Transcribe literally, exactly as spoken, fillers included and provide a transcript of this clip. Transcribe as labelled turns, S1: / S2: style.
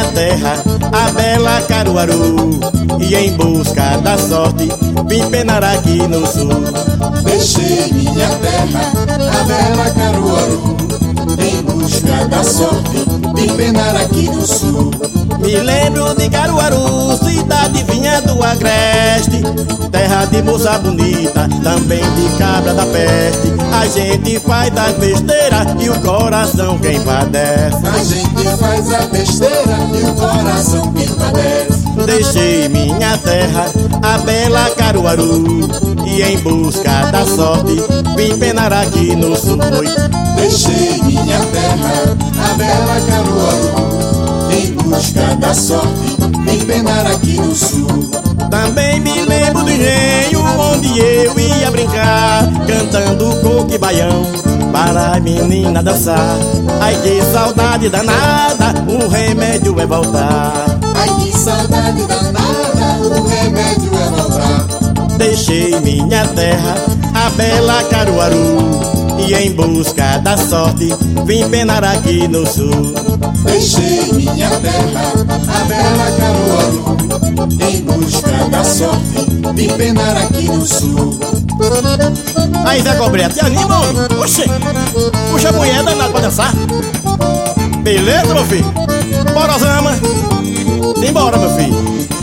S1: terra, a bela Caruaru, e em busca da sorte vim penar aqui no sul.
S2: Deixei minha terra, a bela Caruaru, em busca da sorte vim penar aqui no sul.
S1: Me lembro de Caruaru, cidade vinha do Agreste, terra de moça bonita, também de cabra da peste. A gente faz as besteiras e o coração quem padece.
S2: A gente faz a besteira e o coração quem padece.
S1: Deixei minha terra, a bela Caruaru, e em busca da sorte vim penar aqui no sul.
S2: Deixei minha terra, a bela Caruaru, em busca da sorte vim penar aqui no sul.
S1: Também me lembro do engenho onde eu ia brincar, cantando coco e baião para a menina dançar. Ai que saudade danada, o remédio é voltar.
S2: Ai que saudade danada, o remédio é voltar.
S1: Deixei minha terra, a bela Caruaru, e em busca da sorte vim penar aqui no sul.
S2: Deixei minha terra, a bela Caruaru, em busca da sorte vim penar aqui no sul.
S1: Aí Zé Cobreira, te anima, homem? Oxê, puxa a mulher danada pra dançar. Beleza, meu filho? Bora, Zama. Simbora, meu filho.